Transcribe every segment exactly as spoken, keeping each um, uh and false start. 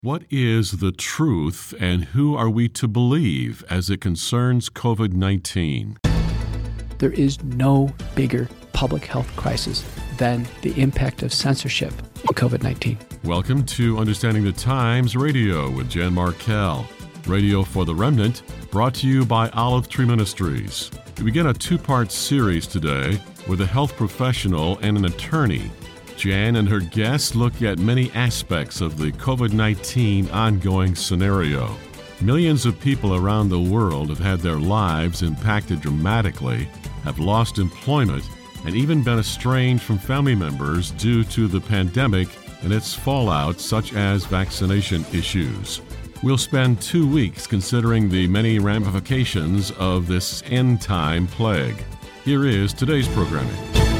What is the truth and who are we to believe as it concerns covid nineteen? There is no bigger public health crisis than the impact of censorship in covid nineteen. Welcome to Understanding the Times Radio with Jan Markell. Radio for the Remnant, brought to you by Olive Tree Ministries. We begin a two-part series today with a health professional and an attorney. Jan and her guests look at many aspects of the covid nineteen ongoing scenario. Millions of people around the world have had their lives impacted dramatically, have lost employment, and even been estranged from family members due to the pandemic and its fallout, such as vaccination issues. We'll spend two weeks considering the many ramifications of this end-time plague. Here is today's programming.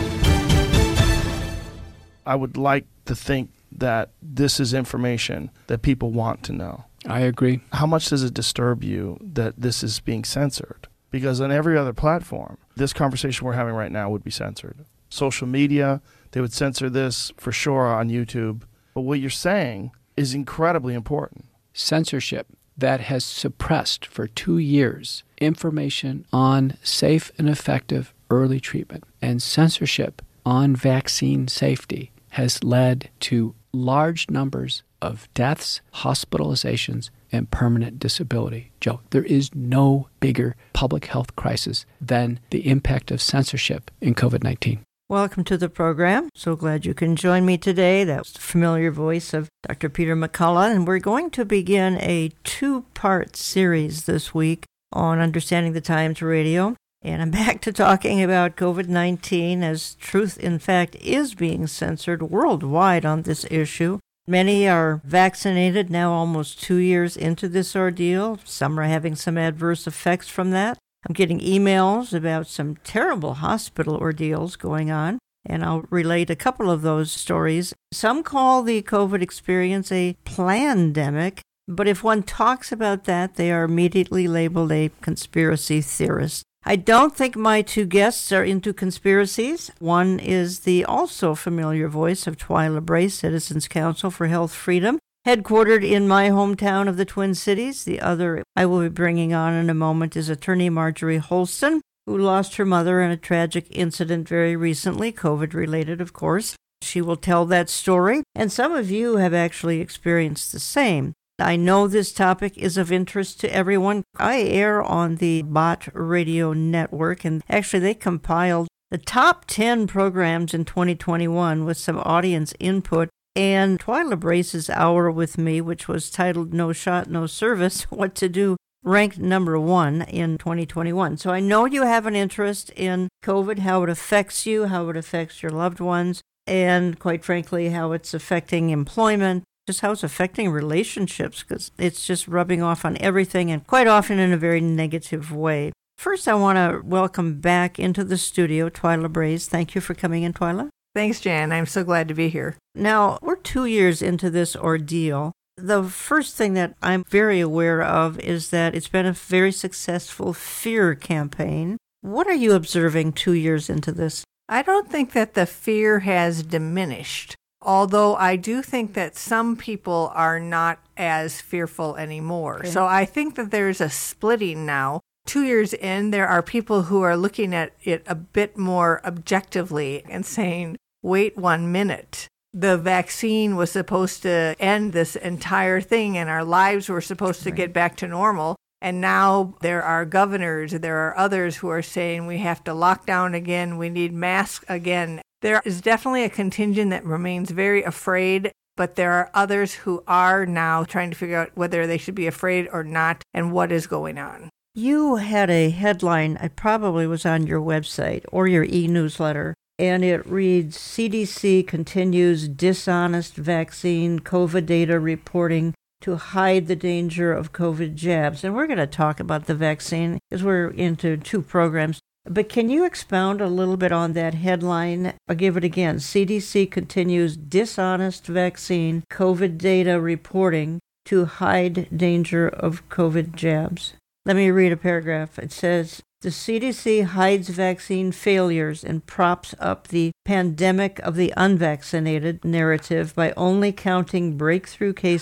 I would like to think that this is information that people want to know. I agree. How much does it disturb you that this is being censored? Because on every other platform, this conversation we're having right now would be censored. Social media, they would censor this for sure on YouTube. But what you're saying is incredibly important. Censorship that has suppressed for two years information on safe and effective early treatment, and censorship on vaccine safety has led to large numbers of deaths, hospitalizations, and permanent disability. Joe, there is no bigger public health crisis than the impact of censorship in covid nineteen. Welcome to the program. So glad you can join me today. That's the familiar voice of Doctor Peter McCullough, and we're going to begin a two-part series this week on Understanding the Times Radio. And I'm back to talking about covid nineteen, as truth, in fact, is being censored worldwide on this issue. Many are vaccinated now almost two years into this ordeal. Some are having some adverse effects from that. I'm getting emails about some terrible hospital ordeals going on, and I'll relate a couple of those stories. Some call the COVID experience a plandemic, but if one talks about that, they are immediately labeled a conspiracy theorist. I don't think my two guests are into conspiracies. One is the also familiar voice of Twyla Brace, Citizens Council for Health Freedom, headquartered in my hometown of the Twin Cities. The other I will be bringing on in a moment is attorney Marjorie Holston, who lost her mother in a tragic incident very recently, COVID-related, of course. She will tell that story, and some of you have actually experienced the same. I know this topic is of interest to everyone. I air on the Bott Radio Network, and actually they compiled the top ten programs in twenty twenty-one with some audience input. And Twyla Brace's Hour with Me, which was titled No Shot, No Service, What to Do, ranked number one in twenty twenty-one. So I know you have an interest in COVID, how it affects you, how it affects your loved ones, and quite frankly, how it's affecting employment, just how it's affecting relationships, because it's just rubbing off on everything, and quite often in a very negative way. First, I want to welcome back into the studio Twyla Brace. Thank you for coming in, Twyla. Thanks, Jan. I'm so glad to be here. Now, we're two years into this ordeal. The first thing that I'm very aware of is that it's been a very successful fear campaign. What are you observing two years into this? I don't think that the fear has diminished, although I do think that some people are not as fearful anymore. Okay. So I think that there's a splitting now. Two years in, there are people who are looking at it a bit more objectively and saying, wait one minute. The vaccine was supposed to end this entire thing, and our lives were supposed to right. get back to normal. And now there are governors, there are others who are saying we have to lock down again, we need masks again. There is definitely a contingent that remains very afraid, but there are others who are now trying to figure out whether they should be afraid or not and what is going on. You had a headline, it probably was on your website or your e-newsletter, and it reads, C D C continues dishonest vaccine COVID data reporting to hide the danger of COVID jabs. And we're going to talk about the vaccine because we're into two programs. But can you expound a little bit on that headline? I'll give it again. C D C continues dishonest vaccine COVID data reporting to hide danger of COVID jabs. Let me read a paragraph. It says, the C D C hides vaccine failures and props up the pandemic of the unvaccinated narrative by only counting breakthrough cases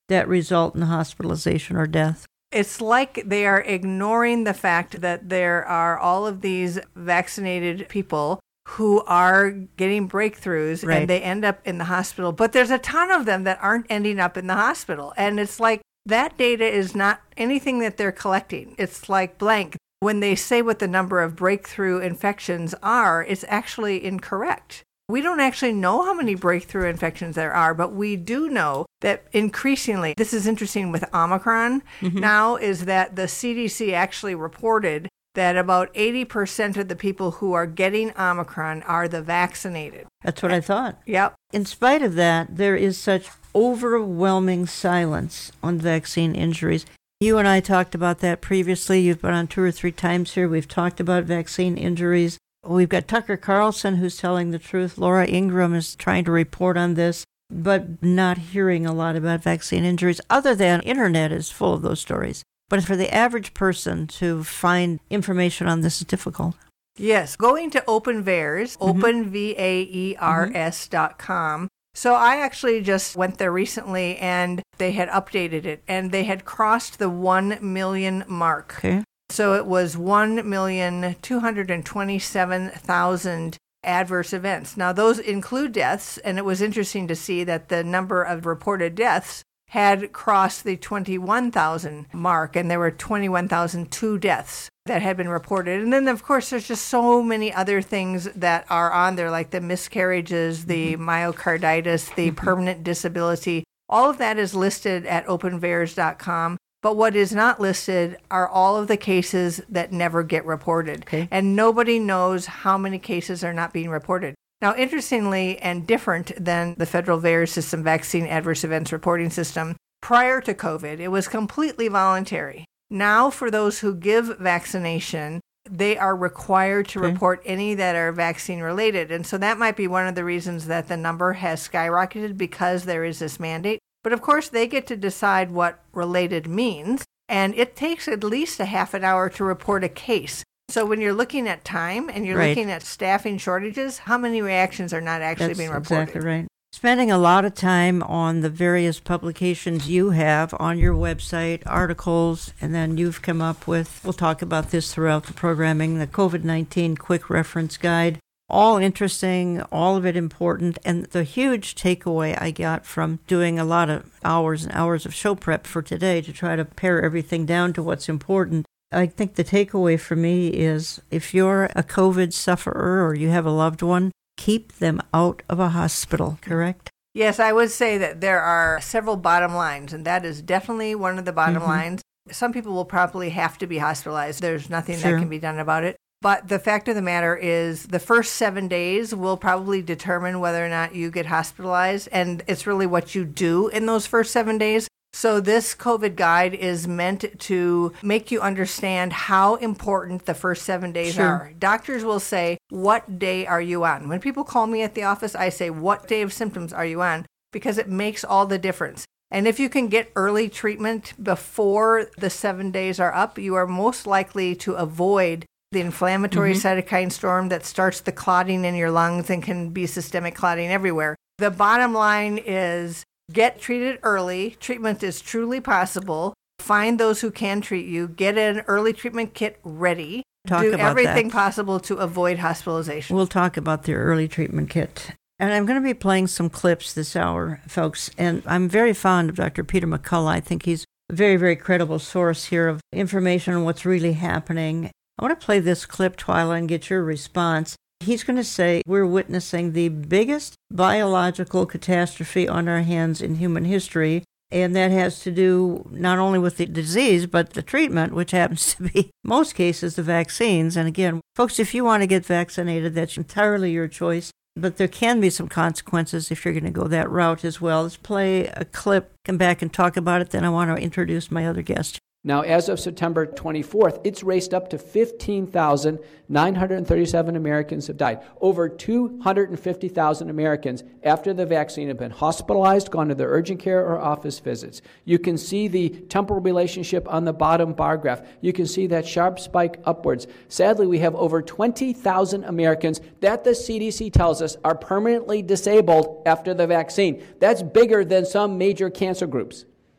that result in hospitalization or death? It's like they are ignoring the fact that there are all of these vaccinated people who are getting breakthroughs right. and they end up in the hospital. But there's a ton of them that aren't ending up in the hospital. And it's like that data is not anything that they're collecting. It's like blank. When they say what the number of breakthrough infections are, it's actually incorrect. We don't actually know how many breakthrough infections there are, but we do know that increasingly, this is interesting with Omicron mm-hmm. now, is that the C D C actually reported that about eighty percent of the people who are getting Omicron are the vaccinated. That's what I thought. Yep. In spite of that, there is such overwhelming silence on vaccine injuries. You and I talked about that previously. You've been on two or three times here. We've talked about vaccine injuries. We've got Tucker Carlson who's telling the truth. Laura Ingraham is trying to report on this, but not hearing a lot about vaccine injuries, other than internet is full of those stories. But for the average person to find information on this is difficult. Yes. Going to OpenVAERS, mm-hmm. open V A E R S dot com. So I actually just went there recently and they had updated it and they had crossed the one million mark. Okay. So it was one million two hundred twenty-seven thousand adverse events. Now those include deaths, and it was interesting to see that the number of reported deaths had crossed the twenty-one thousand mark, and there were twenty-one thousand two deaths that had been reported. And then, of course, there's just so many other things that are on there, like the miscarriages, the mm-hmm. myocarditis, the mm-hmm. permanent disability. All of that is listed at open V A E R S dot com. But what is not listed are all of the cases that never get reported. Okay. And nobody knows how many cases are not being reported. Now, interestingly and different than the federal V A E R S system, Vaccine Adverse Events Reporting System, prior to COVID, it was completely voluntary. Now, for those who give vaccination, they are required to okay. report any that are vaccine related. And so that might be one of the reasons that the number has skyrocketed, because there is this mandate. But of course, they get to decide what related means. And it takes at least a half an hour to report a case. So when you're looking at time and you're right. looking at staffing shortages, how many reactions are not actually That's being reported? Exactly right. Spending a lot of time on the various publications you have on your website, articles, and then you've come up with, we'll talk about this throughout the programming, the COVID nineteen Quick Reference Guide. All interesting, all of it important, and the huge takeaway I got from doing a lot of hours and hours of show prep for today to try to pare everything down to what's important. I think the takeaway for me is if you're a COVID sufferer or you have a loved one, keep them out of a hospital, correct? Yes, I would say that there are several bottom lines, and that is definitely one of the bottom mm-hmm. lines. Some people will probably have to be hospitalized. There's nothing sure. that can be done about it. But the fact of the matter is the first seven days will probably determine whether or not you get hospitalized, and it's really what you do in those first seven days. So this COVID guide is meant to make you understand how important the first seven days sure. are. Doctors will say, what day are you on? When people call me at the office, I say, what day of symptoms are you on? Because it makes all the difference. And if you can get early treatment before the seven days are up, you are most likely to avoid the inflammatory mm-hmm. cytokine storm that starts the clotting in your lungs and can be systemic clotting everywhere. The bottom line is get treated early. Treatment is truly possible. Find those who can treat you. Get an early treatment kit ready. Talk Do about everything that. possible to avoid hospitalization. We'll talk about the early treatment kit. And I'm going to be playing some clips this hour, folks. And I'm very fond of Doctor Peter McCullough. I think he's a very, very credible source here of information on what's really happening. I want to play this clip, Twyla, and get your response. He's going to say we're witnessing the biggest biological catastrophe on our hands in human history, and that has to do not only with the disease, but the treatment, which happens to be, most cases, the vaccines. And again, folks, if you want to get vaccinated, that's entirely your choice, but there can be some consequences if you're going to go that route as well. Let's play a clip, come back and talk about it, then I want to introduce my other guest. Now, as of September twenty-fourth, it's raced up to fifteen thousand nine hundred thirty-seven Americans have died. Over two hundred fifty thousand Americans after the vaccine have been hospitalized, gone to their urgent care or office visits. You can see the temporal relationship on the bottom bar graph. You can see that sharp spike upwards. Sadly, we have over twenty thousand Americans that the C D C tells us are permanently disabled after the vaccine. That's bigger than some major cancer groups.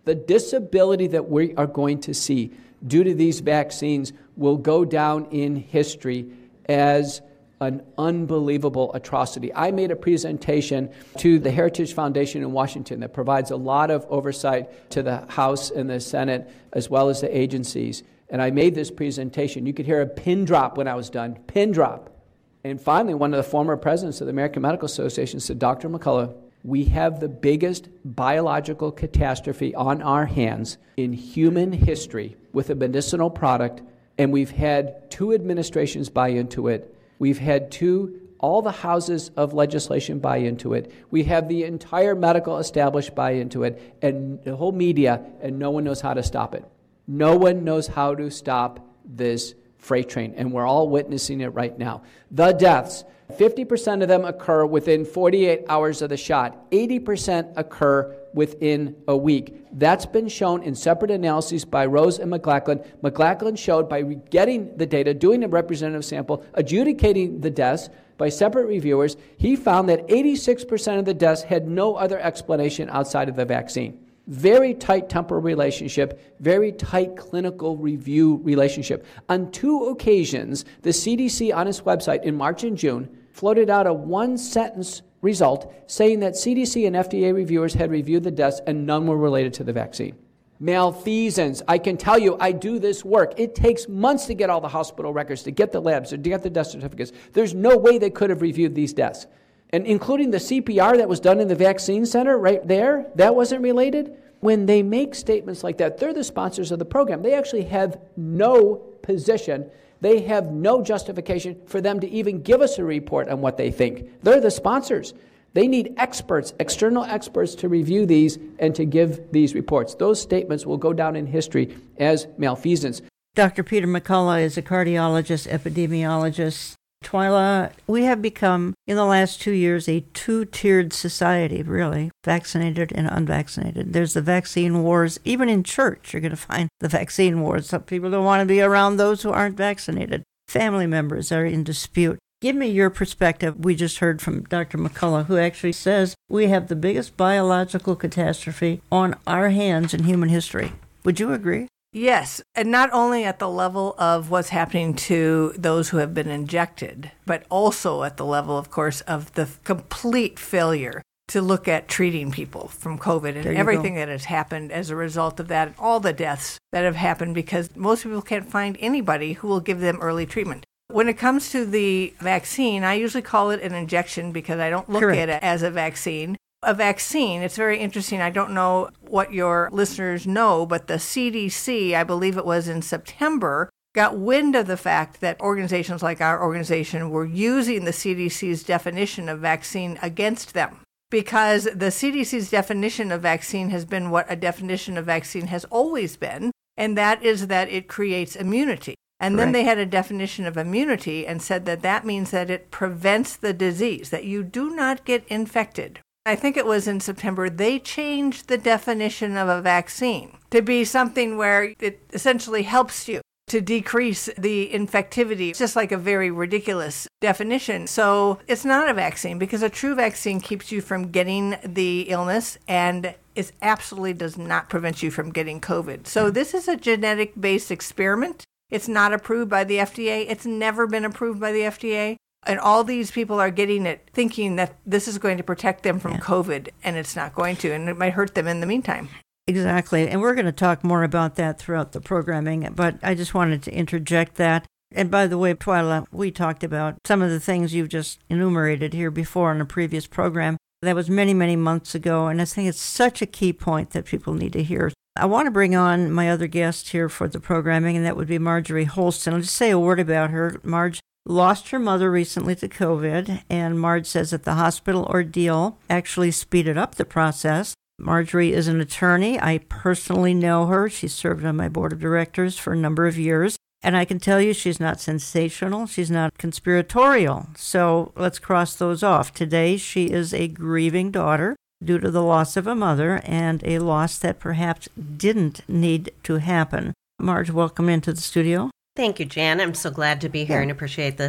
The disability that we are going to see due to these vaccines will go down in history as an unbelievable atrocity. I made a presentation to the Heritage Foundation in Washington that provides a lot of oversight to the House and the Senate, as well as the agencies. And I made this presentation. You could hear a pin drop when I was done, pin drop. And finally, one of the former presidents of the American Medical Association said, Doctor McCullough, we have the biggest biological catastrophe on our hands in human history with a medicinal product, and we've had two administrations buy into it. We've had two, all the houses of legislation buy into it. We have the entire medical establishment buy into it, and the whole media, and no one knows how to stop it. No one knows how to stop this freight train, and we're all witnessing it right now. The deaths, fifty percent of them occur within forty-eight hours of the shot. eighty percent occur within a week. That's been shown in separate analyses by Rose and McLachlan. McLachlan showed by getting the data, doing a representative sample, adjudicating the deaths by separate reviewers, he found that eighty-six percent of the deaths had no other explanation outside of the vaccine. Very tight temporal relationship, very tight clinical review relationship. On two occasions, the C D C on its website in March and June floated out a one-sentence result saying that C D C and F D A reviewers had reviewed the deaths and none were related to the vaccine. Malfeasance. I can tell you, I do this work. It takes months to get all the hospital records, to get the labs, to get the death certificates. There's no way they could have reviewed these deaths. And including the C P R that was done in the vaccine center right there, that wasn't related. When they make statements like that, they're the sponsors of the program. They actually have no position. They have no justification for them to even give us a report on what they think. They're the sponsors. They need experts, external experts, to review these and to give these reports. Those statements will go down in history as malfeasance. Doctor Peter McCullough is a cardiologist, epidemiologist. Twyla, we have become, in the last two years, a two-tiered society, really, vaccinated and unvaccinated. There's the vaccine wars. Even in church, you're going to find the vaccine wars. Some people don't want to be around those who aren't vaccinated. Family members are in dispute. Give me your perspective. We just heard from Doctor McCullough, who actually says we have the biggest biological catastrophe on our hands in human history. Would you agree? Yes, and not only at the level of what's happening to those who have been injected, but also at the level, of course, of the complete failure to look at treating people from COVID and everything go. that has happened as a result of that, and all the deaths that have happened because most people can't find anybody who will give them early treatment. When it comes to the vaccine, I usually call it an injection because I don't look Correct. at it as a vaccine. A vaccine, it's very interesting. I don't know what your listeners know, but the C D C, I believe it was in September, got wind of the fact that organizations like our organization were using the C D C's definition of vaccine against them. Because the C D C's definition of vaccine has been what a definition of vaccine has always been, and that is that it creates immunity. And then right. they had a definition of immunity and said that that means that it prevents the disease, that you do not get infected. I think it was in September, they changed the definition of a vaccine to be something where it essentially helps you to decrease the infectivity. It's just like a very ridiculous definition. So it's not a vaccine because a true vaccine keeps you from getting the illness and it absolutely does not prevent you from getting COVID. So this is a genetic-based experiment. It's not approved by the F D A. It's never been approved by the F D A. And all these people are getting it thinking that this is going to protect them from yeah. COVID, and it's not going to, and it might hurt them in the meantime. Exactly. And we're going to talk more about that throughout the programming, but I just wanted to interject that. And by the way, Twyla, we talked about some of the things you've just enumerated here before in a previous program. That was many, many months ago, and I think it's such a key point that people need to hear. I want to bring on my other guest here for the programming, and that would be Marjorie Holston. I'll just say a word about her. Marge lost her mother recently to COVID, and Marge says that the hospital ordeal actually speeded up the process. Marjorie is an attorney. I personally know her. She served on my board of directors for a number of years, and I can tell you she's not sensational. She's not conspiratorial. So let's cross those off. Today, she is a grieving daughter due to the loss of a mother and a loss that perhaps didn't need to happen. Marge, welcome into the studio. Thank you, Jan. I'm so glad to be here yeah. and appreciate this.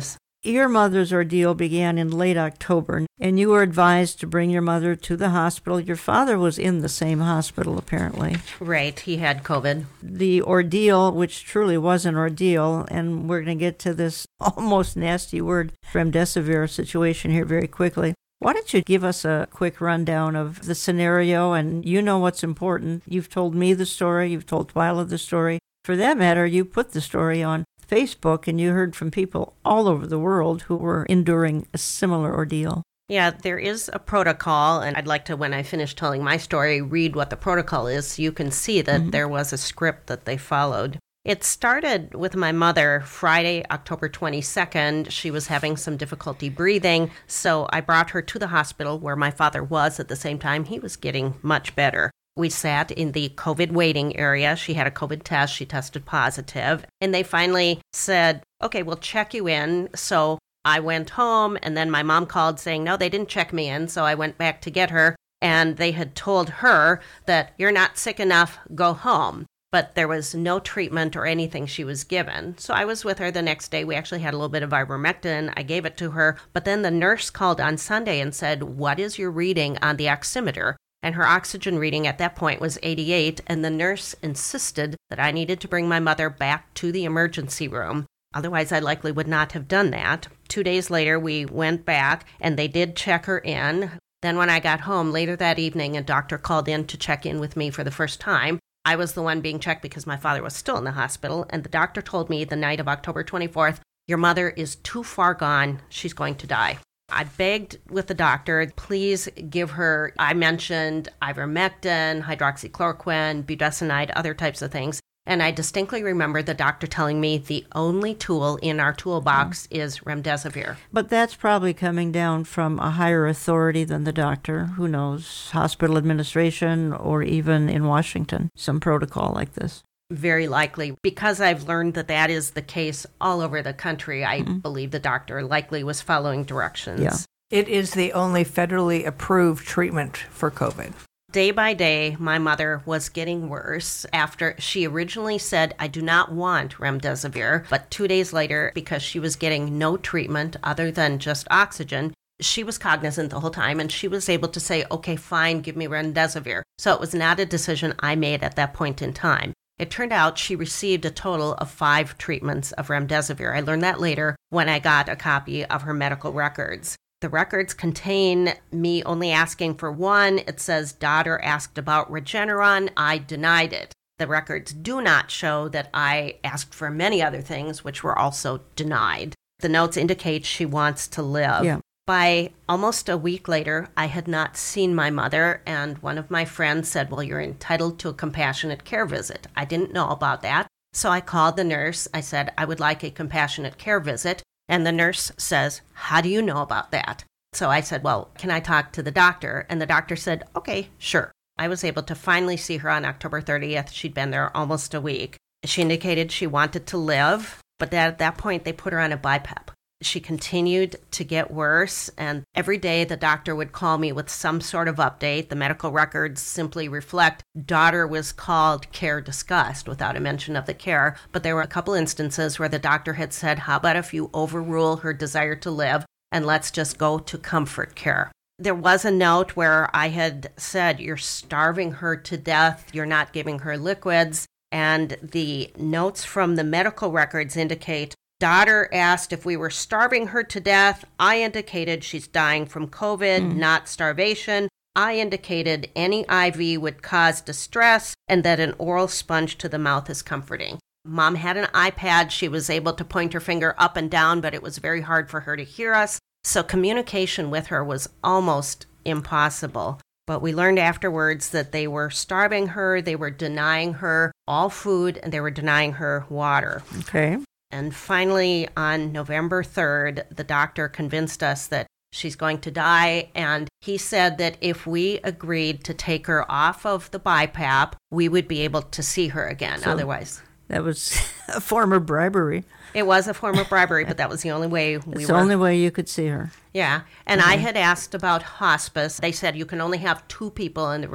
Your mother's ordeal began in late October, and you were advised to bring your mother to the hospital. Your father was in the same hospital, apparently. Right, he had COVID. The ordeal, which truly was an ordeal, and we're going to get to this almost nasty word, remdesivir situation here very quickly. Why don't you give us a quick rundown of the scenario, and you know what's important. You've told me the story, you've told Twyla the story. For that matter, you put the story on Facebook, and you heard from people all over the world who were enduring a similar ordeal. Yeah, there is a protocol, and I'd like to, when I finish telling my story, read what the protocol is so you can see that mm-hmm. there was a script that they followed. It started with my mother Friday, October twenty-second. She was having some difficulty breathing, so I brought her to the hospital where my father was at the same time. He was getting much better. We sat in the COVID waiting area. She had a COVID test. She tested positive. And they finally said, okay, we'll check you in. So I went home, and then my mom called saying, no, they didn't check me in. So I went back to get her, and they had told her that you're not sick enough, go home. But there was no treatment or anything she was given. So I was with her the next day. We actually had a little bit of ivermectin. I gave it to her. But then the nurse called on Sunday and said, what is your reading on the oximeter? And her oxygen reading at that point was eighty-eight, and the nurse insisted that I needed to bring my mother back to the emergency room. Otherwise, I likely would not have done that. Two days later, we went back, and they did check her in. Then when I got home later that evening, a doctor called in to check in with me for the first time. I was the one being checked because my father was still in the hospital, and the doctor told me the night of October twenty-fourth, your mother is too far gone. She's going to die. I begged with the doctor, please give her, I mentioned ivermectin, hydroxychloroquine, budesonide, other types of things. And I distinctly remember the doctor telling me the only tool in our toolbox mm. is remdesivir. But that's probably coming down from a higher authority than the doctor. Who knows? Hospital administration, or even in Washington, some protocol like this. Very likely. Because I've learned that that is the case all over the country, I mm-hmm. believe the doctor likely was following directions. Yeah. It is the only federally approved treatment for COVID. Day by day, my mother was getting worse after she originally said, I do not want remdesivir. But two days later, because she was getting no treatment other than just oxygen, she was cognizant the whole time, and she was able to say, okay, fine, give me remdesivir. So it was not a decision I made at that point in time. It turned out she received a total of five treatments of remdesivir. I learned that later when I got a copy of her medical records. The records contain me only asking for one. It says daughter asked about Regeneron. I denied it. The records do not show that I asked for many other things, which were also denied. The notes indicate she wants to live. Yeah. By almost a week later, I had not seen my mother, and one of my friends said, well, you're entitled to a compassionate care visit. I didn't know about that, so I called the nurse. I said, I would like a compassionate care visit, and the nurse says, how do you know about that? So I said, well, can I talk to the doctor? And the doctor said, okay, sure. I was able to finally see her on October thirtieth. She'd been there almost a week. She indicated she wanted to live, but that at that point, they put her on a BiPAP. She continued to get worse, and every day the doctor would call me with some sort of update. The medical records simply reflect daughter was called care discussed without a mention of the care, but there were a couple instances where the doctor had said, how about if you overrule her desire to live and let's just go to comfort care. There was a note where I had said, you're starving her to death, you're not giving her liquids, and the notes from the medical records indicate daughter asked if we were starving her to death. I indicated she's dying from COVID, mm. not starvation. I indicated any I V would cause distress and that an oral sponge to the mouth is comforting. Mom had an iPad. She was able to point her finger up and down, but it was very hard for her to hear us. So communication with her was almost impossible. But we learned afterwards that they were starving her, they were denying her all food, and they were denying her water. Okay. And finally, on November third, the doctor convinced us that she's going to die. And he said that if we agreed to take her off of the BiPAP, we would be able to see her again. So otherwise, that was a form of bribery. It was a form of bribery, but that was the only way we it's were. the only way you could see her. Yeah. And mm-hmm. I had asked about hospice. They said you can only have two people in the room.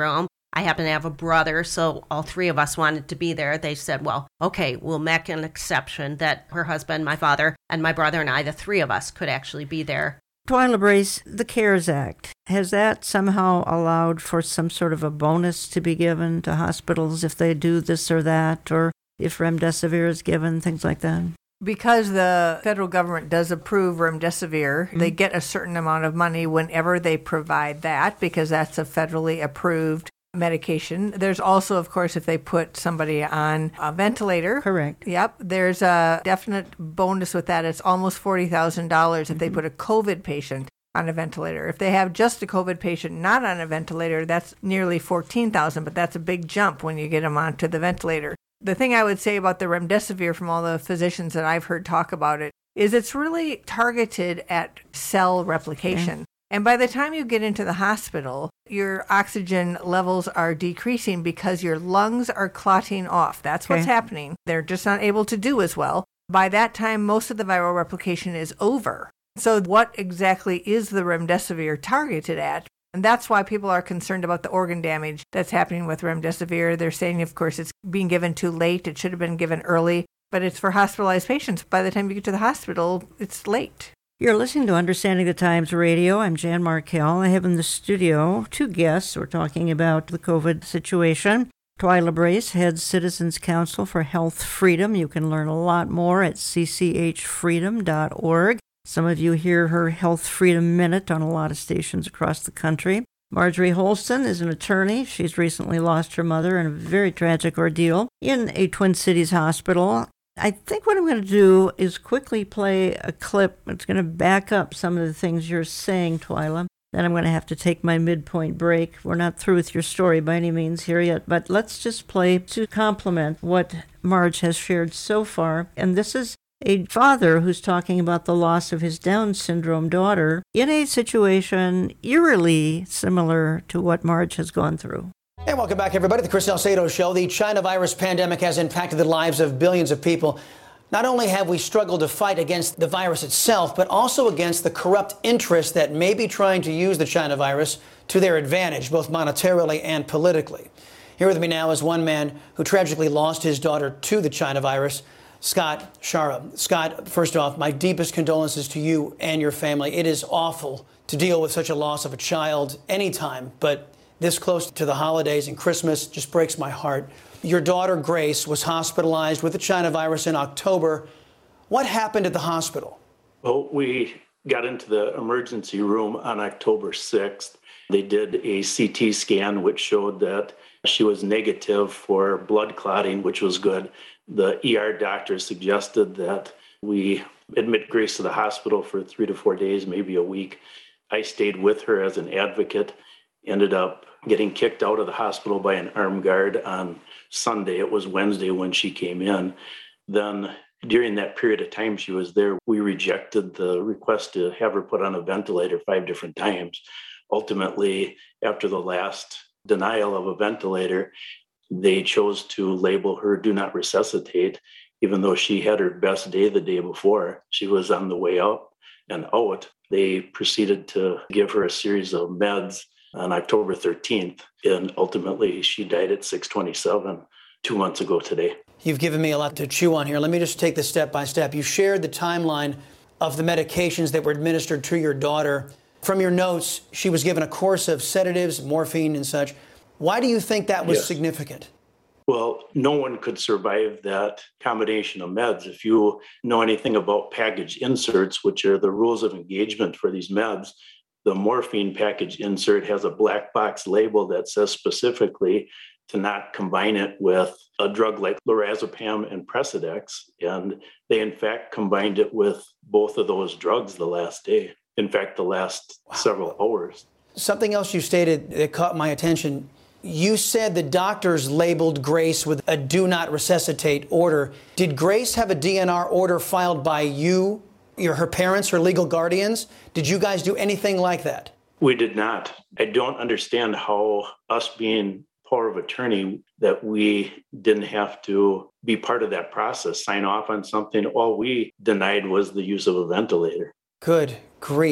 I happen to have a brother, so all three of us wanted to be there. They said, well, okay, we'll make an exception that her husband, my father, and my brother and I, the three of us, could actually be there. Twyla Brace, the CARES Act, has that somehow allowed for some sort of a bonus to be given to hospitals if they do this or that, or if remdesivir is given, things like that? Because the federal government does approve remdesivir, mm-hmm. they get a certain amount of money whenever they provide that, because that's a federally approved medication. There's also, of course, if they put somebody on a ventilator. Correct. Yep. There's a definite bonus with that. It's almost forty thousand dollars if mm-hmm. they put a COVID patient on a ventilator. If they have just a COVID patient not on a ventilator, that's nearly fourteen thousand dollars, but that's a big jump when you get them onto the ventilator. The thing I would say about the remdesivir from all the physicians that I've heard talk about it is it's really targeted at cell replication. Okay. And by the time you get into the hospital, your oxygen levels are decreasing because your lungs are clotting off. That's okay. what's happening. They're just not able to do as well. By that time, most of the viral replication is over. So what exactly is the remdesivir targeted at? And that's why people are concerned about the organ damage that's happening with remdesivir. They're saying, of course, it's being given too late. It should have been given early, but it's for hospitalized patients. By the time you get to the hospital, it's late. You're listening to Understanding the Times Radio. I'm Jan Markell. I have in the studio two guests. We're talking about the COVID situation. Twyla Brace heads Citizens Council for Health Freedom. You can learn a lot more at c c h freedom dot org. Some of you hear her Health Freedom Minute on a lot of stations across the country. Marjorie Holston is an attorney. She's recently lost her mother in a very tragic ordeal in a Twin Cities hospital. I think what I'm going to do is quickly play a clip. It's going to back up some of the things you're saying, Twyla. Then I'm going to have to take my midpoint break. We're not through with your story by any means here yet, but let's just play to complement what Marge has shared so far. And this is a father who's talking about the loss of his Down syndrome daughter in a situation eerily similar to what Marge has gone through. And welcome back, everybody, to the Chris Salcedo Show. The China virus pandemic has impacted the lives of billions of people. Not only have we struggled to fight against the virus itself, but also against the corrupt interests that may be trying to use the China virus to their advantage, both monetarily and politically. Here with me now is one man who tragically lost his daughter to the China virus, Scott Schara. Scott, first off, my deepest condolences to you and your family. It is awful to deal with such a loss of a child anytime, but this close to the holidays and Christmas just breaks my heart. Your daughter, Grace, was hospitalized with the China virus in October. What happened at the hospital? Well, we got into the emergency room on October sixth. They did a C T scan, which showed that she was negative for blood clotting, which was good. The E R doctor suggested that we admit Grace to the hospital for three to four days, maybe a week. I stayed with her as an advocate, ended up getting kicked out of the hospital by an armed guard on Sunday. It was Wednesday when she came in. Then during that period of time she was there, we rejected the request to have her put on a ventilator five different times. Ultimately, after the last denial of a ventilator, they chose to label her do not resuscitate, even though she had her best day the day before. She was on the way up and out. They proceeded to give her a series of meds on October thirteenth, and ultimately she died at six twenty-seven, two months ago today. You've given me a lot to chew on here. Let me just take this step by step. You shared the timeline of the medications that were administered to your daughter. From your notes, she was given a course of sedatives, morphine and such. Why do you think that was yes. significant? Well, no one could survive that combination of meds. If you know anything about package inserts, which are the rules of engagement for these meds, the morphine package insert has a black box label that says specifically to not combine it with a drug like lorazepam and Precedex. And they, in fact, combined it with both of those drugs the last day. In fact, the last wow. several hours. Something else you stated that caught my attention. You said the doctors labeled Grace with a do not resuscitate order. Did Grace have a D N R order filed by you, your her parents, her legal guardians? Did you guys do anything like that? We did not. I don't understand how us being power of attorney that we didn't have to be part of that process, sign off on something. All we denied was the use of a ventilator. Good grief.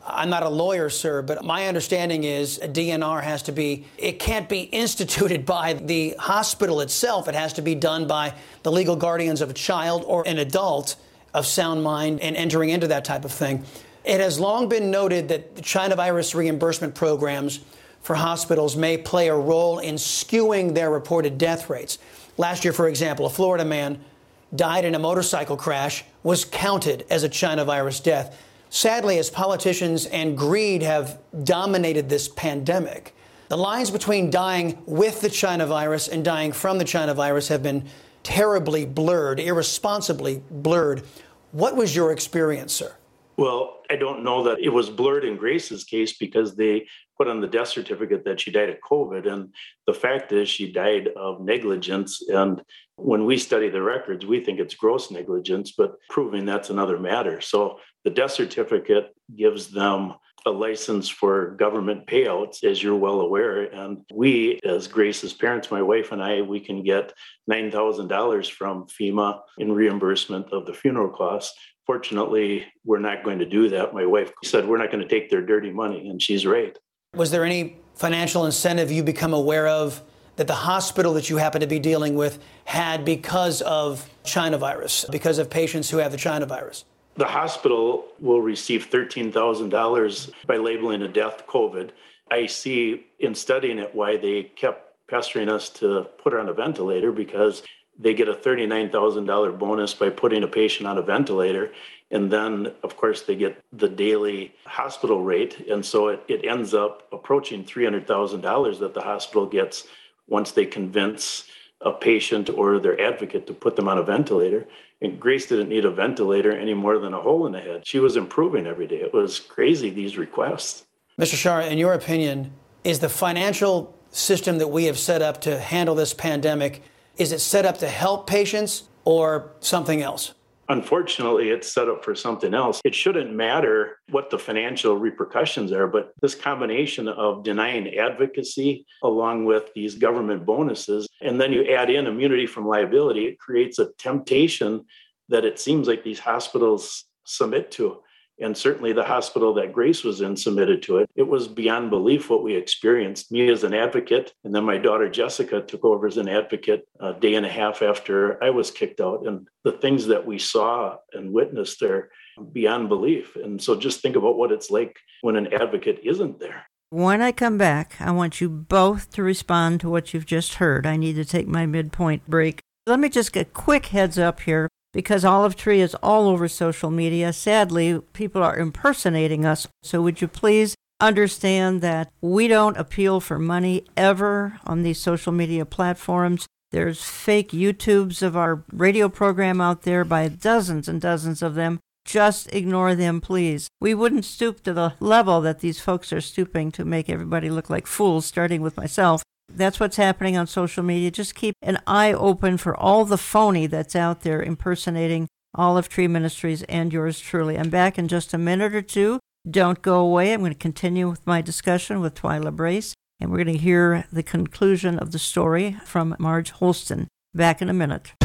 I'm not a lawyer, sir, but my understanding is a D N R has to be, it can't be instituted by the hospital itself. It has to be done by the legal guardians of a child or an adult of sound mind and entering into that type of thing. It has long been noted that the China virus reimbursement programs for hospitals may play a role in skewing their reported death rates. Last year, for example, a Florida man died in a motorcycle crash, was counted as a China virus death. Sadly, as politicians and greed have dominated this pandemic, the lines between dying with the China virus and dying from the China virus have been terribly blurred, irresponsibly blurred. What was your experience, sir? Well, I don't know that it was blurred in Grace's case because they put on the death certificate that she died of COVID. And the fact is she died of negligence. And when we study the records, we think it's gross negligence, but proving that's another matter. So the death certificate gives them a license for government payouts, as you're well aware. And we, as Grace's parents, my wife and I, we can get nine thousand dollars from FEMA in reimbursement of the funeral costs. Fortunately, we're not going to do that. My wife said, we're not going to take their dirty money, and she's right. Was there any financial incentive you become aware of that the hospital that you happen to be dealing with had because of China virus, because of patients who have the China virus? The hospital will receive thirteen thousand dollars by labeling a death COVID. I see in studying it why they kept pestering us to put her on a ventilator, because they get a thirty-nine thousand dollars bonus by putting a patient on a ventilator. And then, of course, they get the daily hospital rate. And so it, it ends up approaching three hundred thousand dollars that the hospital gets once they convince a patient or their advocate to put them on a ventilator. And Grace didn't need a ventilator any more than a hole in the head. She was improving every day. It was crazy, these requests. Mister Shara, in your opinion, is the financial system that we have set up to handle this pandemic, is it set up to help patients or something else? Unfortunately, it's set up for something else. It shouldn't matter what the financial repercussions are, but this combination of denying advocacy along with these government bonuses, and then you add in immunity from liability, it creates a temptation that it seems like these hospitals submit to. And certainly the hospital that Grace was in submitted to it. It was beyond belief what we experienced. Me as an advocate, and then my daughter Jessica took over as an advocate a day and a half after I was kicked out. And the things that we saw and witnessed are beyond belief. And so just think about what it's like when an advocate isn't there. When I come back, I want you both to respond to what you've just heard. I need to take my midpoint break. Let me just get a quick heads up here. Because Olive Tree is all over social media. Sadly, people are impersonating us. So would you please understand that we don't appeal for money ever on these social media platforms. There's fake YouTubes of our radio program out there by dozens and dozens of them. Just ignore them, please. We wouldn't stoop to the level that these folks are stooping to make everybody look like fools, starting with myself. That's what's happening on social media. Just keep an eye open for all the phony that's out there impersonating Olive Tree Ministries and yours truly. I'm back in just a minute or two. Don't go away. I'm going to continue with my discussion with Twyla Brace, and we're going to hear the conclusion of the story from Marge Holston. Back in a minute.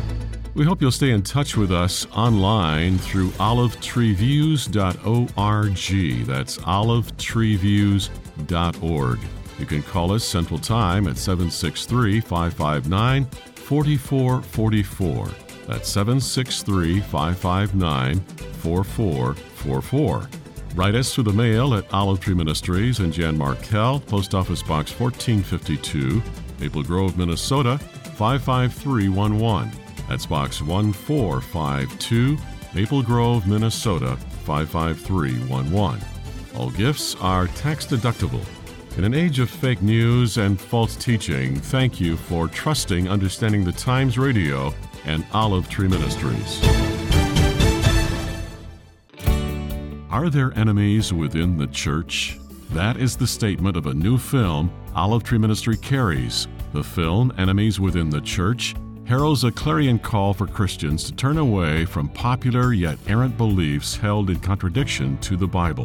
We hope you'll stay in touch with us online through olive tree views dot org. That's olive tree views dot org. You can call us Central Time at seven six three, five five nine, four four four four. That's seven six three, five five nine, four four four four. Write us through the mail at Olive Tree Ministries and Jan Markell, Post Office Box fourteen fifty-two, Maple Grove, Minnesota, five five three one one. That's Box one four five two, Maple Grove, Minnesota, five five three one one. All gifts are tax deductible. In an age of fake news and false teaching, thank you for trusting Understanding the Times Radio and Olive Tree Ministries. Are there enemies within the church? That is the statement of a new film Olive Tree Ministry carries. The film, Enemies Within the Church, heralds a clarion call for Christians to turn away from popular yet errant beliefs held in contradiction to the Bible.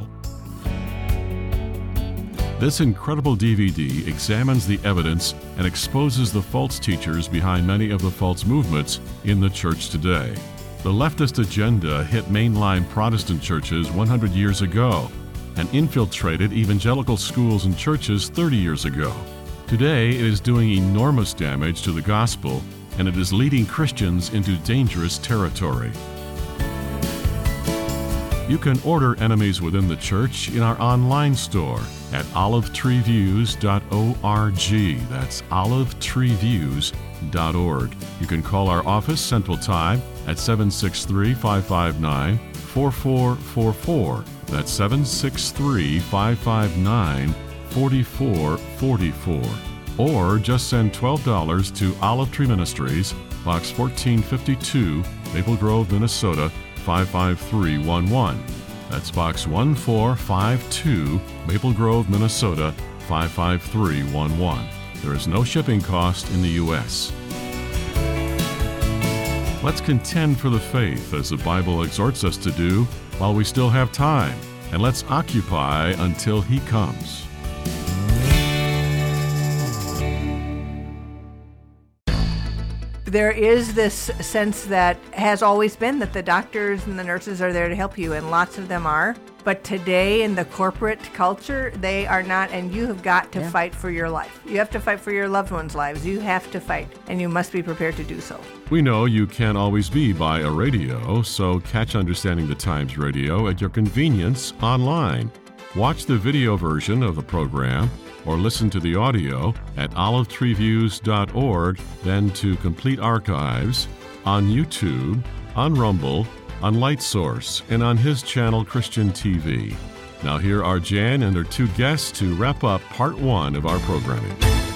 This incredible D V D examines the evidence and exposes the false teachers behind many of the false movements in the church today. The leftist agenda hit mainline Protestant churches one hundred years ago. and infiltrated evangelical schools and churches thirty years ago. Today, it is doing enormous damage to the gospel, and it is leading Christians into dangerous territory. You can order Enemies Within the Church in our online store at olive tree views dot org. That's olive tree views dot org. You can call our office Central Time at seven six three, five five nine, four four four four. That's seven six three, five five nine, four four four four. Or just send twelve dollars to Olive Tree Ministries, Box fourteen fifty-two, Maple Grove, Minnesota, five five three one one. That's Box one four five two, Maple Grove, Minnesota, five five three one one. There is no shipping cost in the U S Let's contend for the faith as the Bible exhorts us to do while we still have time, and let's occupy until He comes. There is this sense that has always been that the doctors and the nurses are there to help you, and lots of them are. But today in the corporate culture, they are not, and you have got to yeah. fight for your life. You have to fight for your loved ones' lives. You have to fight, and you must be prepared to do so. We know you can't always be by a radio, so catch Understanding the Times radio at your convenience online. Watch the video version of the program or listen to the audio at olive tree views dot org, then to complete archives on YouTube, on Rumble, on LightSource, and on his channel Christian T V. Now here are Jan and her two guests to wrap up part one of our programming.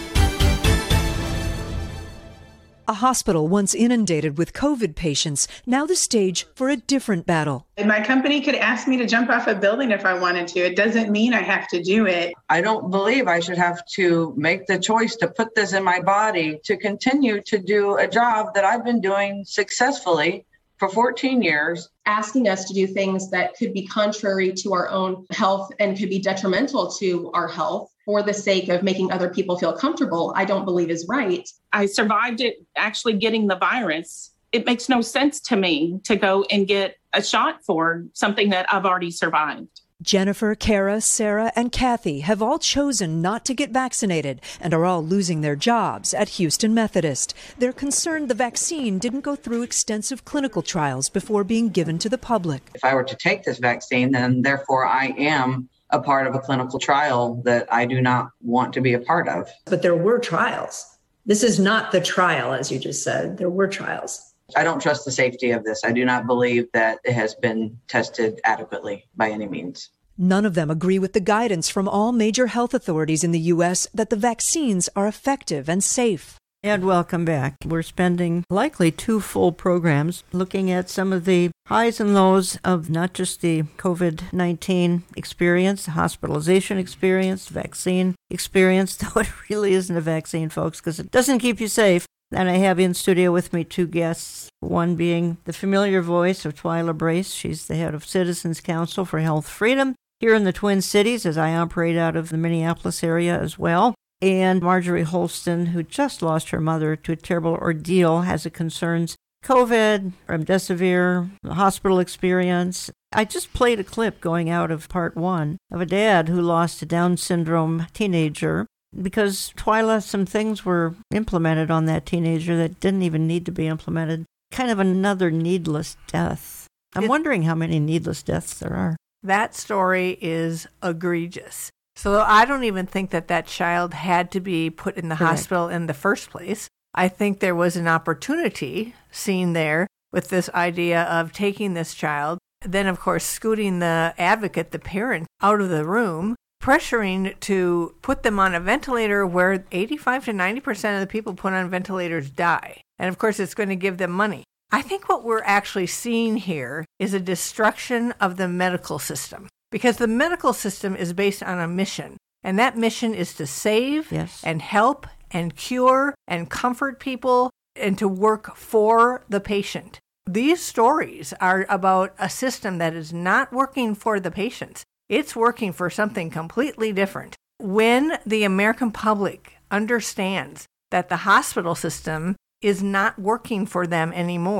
A hospital once inundated with COVID patients, now the stage for a different battle. And my company could ask me to jump off a building if I wanted to. It doesn't mean I have to do it. I don't believe I should have to make the choice to put this in my body to continue to do a job that I've been doing successfully for fourteen years. Asking us to do things that could be contrary to our own health and could be detrimental to our health for the sake of making other people feel comfortable, I don't believe is right. I survived it actually getting the virus. It makes no sense to me to go and get a shot for something that I've already survived. Jennifer, Kara, Sarah, and Kathy have all chosen not to get vaccinated and are all losing their jobs at Houston Methodist. They're concerned the vaccine didn't go through extensive clinical trials before being given to the public. If I were to take this vaccine, then therefore I am a part of a clinical trial that I do not want to be a part of. But there were trials. This is not the trial, as you just said. There were trials. I don't trust the safety of this. I do not believe that it has been tested adequately by any means. None of them agree with the guidance from all major health authorities in the U S that the vaccines are effective and safe. And welcome back. We're spending likely two full programs looking at some of the highs and lows of not just the COVID nineteen experience, the hospitalization experience, vaccine experience, though it really isn't a vaccine, folks, because it doesn't keep you safe. And I have in studio with me two guests, one being the familiar voice of Twyla Brace. She's the head of Citizens Council for Health Freedom here in the Twin Cities, as I operate out of the Minneapolis area as well. And Marjorie Holston, who just lost her mother to a terrible ordeal, has it concerns COVID, remdesivir, the hospital experience. I just played a clip going out of part one of a dad who lost a Down syndrome teenager because, Twyla, some things were implemented on that teenager that didn't even need to be implemented. Kind of another needless death. I'm it, wondering how many needless deaths there are. That story is egregious. So I don't even think that that child had to be put in the Correct. hospital in the first place. I think there was an opportunity seen there with this idea of taking this child, then, of course, scooting the advocate, the parent, out of the room, pressuring to put them on a ventilator where eighty-five to ninety percent of the people put on ventilators die. And, of course, it's going to give them money. I think what we're actually seeing here is a destruction of the medical system. Because the medical system is based on a mission, and that mission is to save yes. and help and cure and comfort people and to work for the patient. These stories are about a system that is not working for the patients. It's working for something completely different. When the American public understands that the hospital system is not working for them anymore,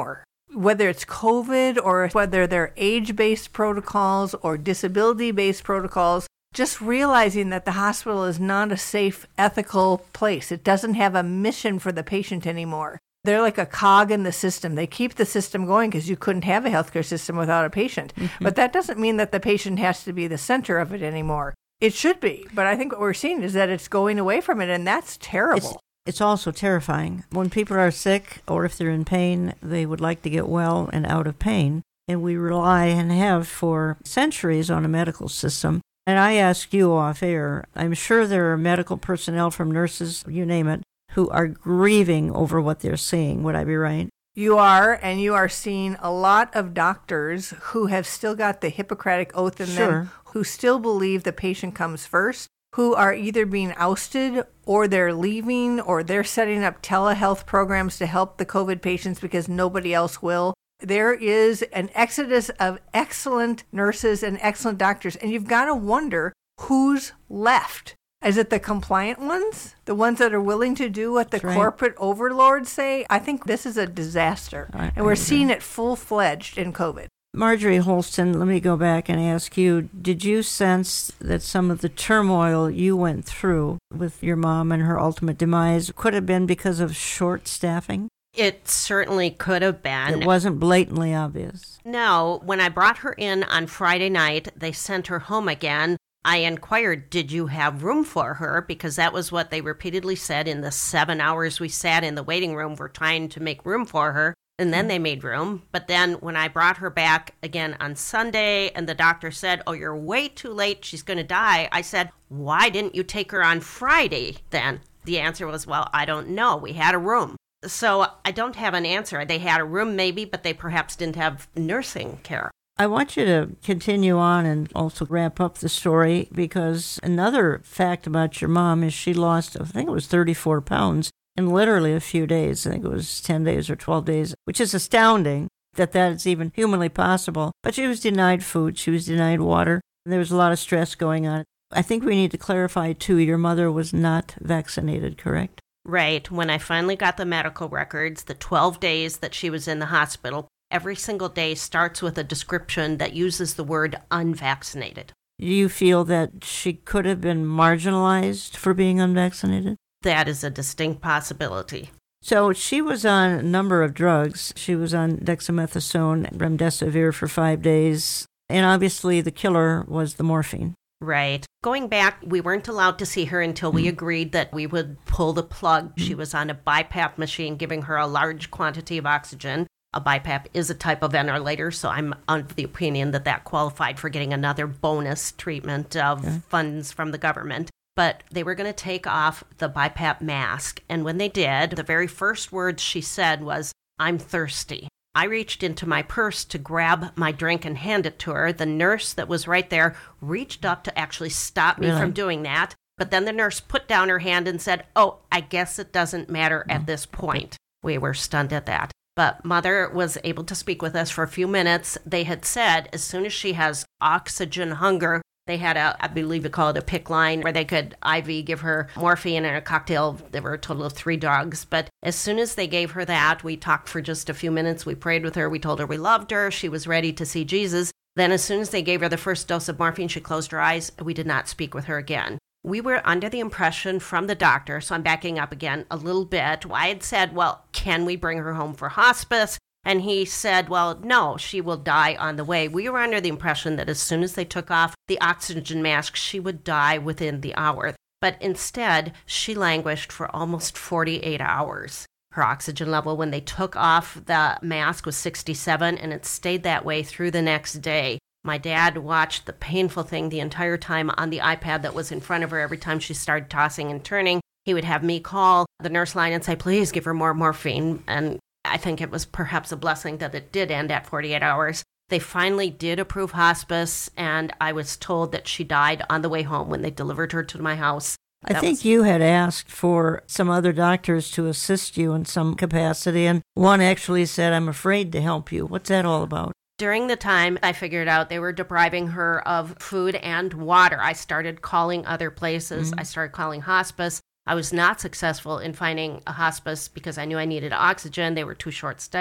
whether it's COVID or whether they're age-based protocols or disability-based protocols, just realizing that the hospital is not a safe, ethical place. It doesn't have a mission for the patient anymore. They're like a cog in the system. They keep the system going because you couldn't have a healthcare system without a patient. Mm-hmm. But that doesn't mean that the patient has to be the center of it anymore. It should be. But I think what we're seeing is that it's going away from it, and that's terrible. It's, it's also terrifying. When people are sick or if they're in pain, they would like to get well and out of pain. And we rely and have for centuries on a medical system. And I ask you off air, I'm sure there are medical personnel from nurses, you name it, who are grieving over what they're seeing. Would I be right? You are, and you are seeing a lot of doctors who have still got the Hippocratic Oath in Sure. them, who still believe the patient comes first, who are either being ousted or they're leaving or they're setting up telehealth programs to help the COVID patients because nobody else will. There is an exodus of excellent nurses and excellent doctors, and you've got to wonder who's left. Is it the compliant ones? The ones that are willing to do what the That's right. corporate overlords say? I think this is a disaster. I- and we're I seeing it full-fledged in COVID. Marjorie Holston, let me go back and ask you, did you sense that some of the turmoil you went through with your mom and her ultimate demise could have been because of short staffing? It certainly could have been. It wasn't blatantly obvious. No, when I brought her in on Friday night, they sent her home again. I inquired, did you have room for her? Because that was what they repeatedly said in the seven hours we sat in the waiting room. We're trying to make room for her. And then they made room. But then when I brought her back again on Sunday and the doctor said, oh, you're way too late, she's going to die, I said, why didn't you take her on Friday then? The answer was, well, I don't know. We had a room. So I don't have an answer. They had a room maybe, but they perhaps didn't have nursing care. I want you to continue on and also wrap up the story, because another fact about your mom is she lost, I think it was thirty-four pounds in literally a few days. I think it was ten days or twelve days, which is astounding that that is even humanly possible. But she was denied food. She was denied water. There was a lot of stress going on. I think we need to clarify, too, your mother was not vaccinated, correct? Right. When I finally got the medical records, the twelve days that she was in the hospital, every single day starts with a description that uses the word unvaccinated. Do you feel that she could have been marginalized for being unvaccinated? That is a distinct possibility. So she was on a number of drugs. She was on dexamethasone, remdesivir for five days. And obviously the killer was the morphine. Right. Going back, we weren't allowed to see her until we agreed that we would pull the plug. She was on a BiPAP machine, giving her a large quantity of oxygen. A BiPAP is a type of ventilator, so I'm of the opinion that that qualified for getting another bonus treatment of okay. funds from the government. But they were going to take off the BiPAP mask. And when they did, the very first words she said was, I'm thirsty. I reached into my purse to grab my drink and hand it to her. The nurse that was right there reached up to actually stop me really? from doing that. But then the nurse put down her hand and said, oh, I guess it doesn't matter no. at this point. We were stunned at that. But Mother was able to speak with us for a few minutes. They had said as soon as she has oxygen hunger, they had a, I believe they call it a PICC line, where they could I V give her morphine and a cocktail. There were a total of three drugs. But as soon as they gave her that, we talked for just a few minutes. We prayed with her. We told her we loved her. She was ready to see Jesus. Then as soon as they gave her the first dose of morphine, she closed her eyes. We did not speak with her again. We were under the impression from the doctor, so I'm backing up again a little bit. I had said, well, can we bring her home for hospice? And he said, well, no, she will die on the way. We were under the impression that as soon as they took off the oxygen mask, she would die within the hour. But instead, she languished for almost forty-eight hours. Her oxygen level when they took off the mask was sixty-seven, and it stayed that way through the next day. My dad watched the painful thing the entire time on the iPad that was in front of her. Every time she started tossing and turning, he would have me call the nurse line and say, please give her more morphine. And I think it was perhaps a blessing that it did end at forty-eight hours. They finally did approve hospice, and I was told that she died on the way home when they delivered her to my house. I That think was- you had asked for some other doctors to assist you in some capacity, and one actually said, I'm afraid to help you. What's that all about? During the time, I figured out they were depriving her of food and water. I started calling other places. Mm-hmm. I started calling hospice. I was not successful in finding a hospice because I knew I needed oxygen. They were too short-staffed.